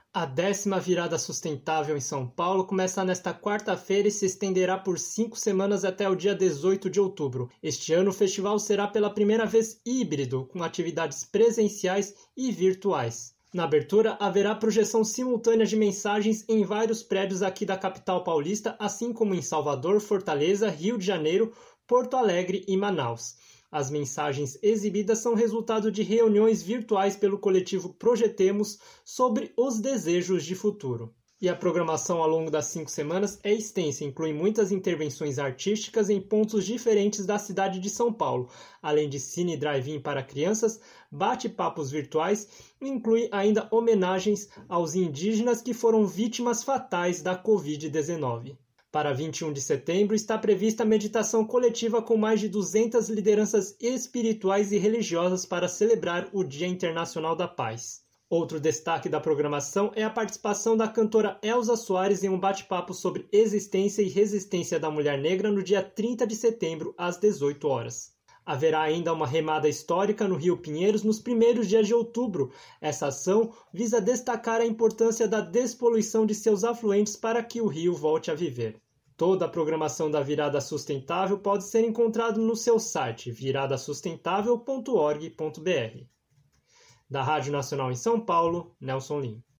A 10ª Virada Sustentável em São Paulo começa nesta quarta-feira e se estenderá por 5 semanas até o dia 18 de outubro. Este ano o festival será pela primeira vez híbrido, com atividades presenciais e virtuais. Na abertura, haverá projeção simultânea de mensagens em vários prédios aqui da capital paulista, assim como em Salvador, Fortaleza, Rio de Janeiro, Porto Alegre e Manaus. As mensagens exibidas são resultado de reuniões virtuais pelo coletivo Projetemos sobre os desejos de futuro. E a programação ao longo das 5 semanas é extensa, inclui muitas intervenções artísticas em pontos diferentes da cidade de São Paulo, além de cine drive-in para crianças, bate-papos virtuais e inclui ainda homenagens aos indígenas que foram vítimas fatais da Covid-19. Para 21 de setembro está prevista a meditação coletiva com mais de 200 lideranças espirituais e religiosas para celebrar o Dia Internacional da Paz. Outro destaque da programação é a participação da cantora Elza Soares em um bate-papo sobre existência e resistência da mulher negra no dia 30 de setembro, às 18 horas. Haverá ainda uma remada histórica no Rio Pinheiros nos primeiros dias de outubro. Essa ação visa destacar a importância da despoluição de seus afluentes para que o rio volte a viver. Toda a programação da Virada Sustentável pode ser encontrada no seu site viradasustentável.org.br. Da Rádio Nacional em São Paulo, Nelson Lim.